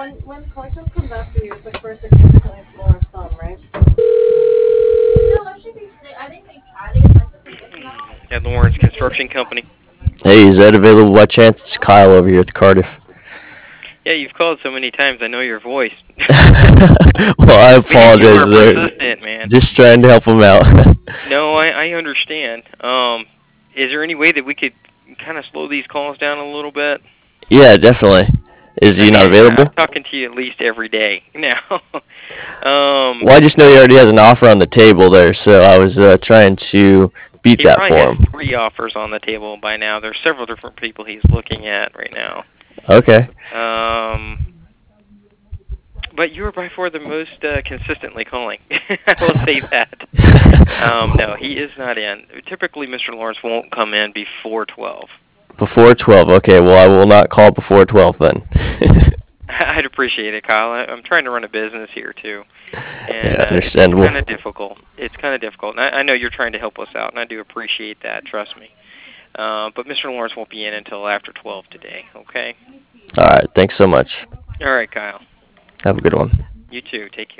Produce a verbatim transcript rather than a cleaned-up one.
when when collections comes after you, it's like for a significantly smaller sum, right? No, that should be. I think they try to get like the biggest amount. At Lawrence Construction Company. Hey, is that available by chance? It's Kyle over here at the Cardiff. Yeah, you've called so many times, I know your voice. Well, I Man, you apologize are there. persistent, man. Just trying to help him out. No, I, I understand. Um, is there any way that we could kind of slow these calls down a little bit? Yeah, definitely. Is I he not mean, I- I'm available? talking to you at least every day now. um, Well, I just know he already has an offer on the table there, so I was uh, trying to beat he that probably for has him. three offers on the table by now. There's several different people he's looking at right now. Okay. Um, but you are by far the most uh, consistently calling. I will say that. Um, no, he is not in. Typically, Mister Lawrence won't come in before twelve. Before twelve. Okay, well, I will not call before twelve then. I'd appreciate it, Kyle. I, I'm trying to run a business here too, and Yeah, uh, it's understandable. kind of difficult. It's kind of difficult. And I, I know you're trying to help us out, and I do appreciate that. Trust me. Uh, but Mister Lawrence won't be in until after twelve today. Okay. All right, thanks so much. All right, Kyle. Have a good one. You too. Take care.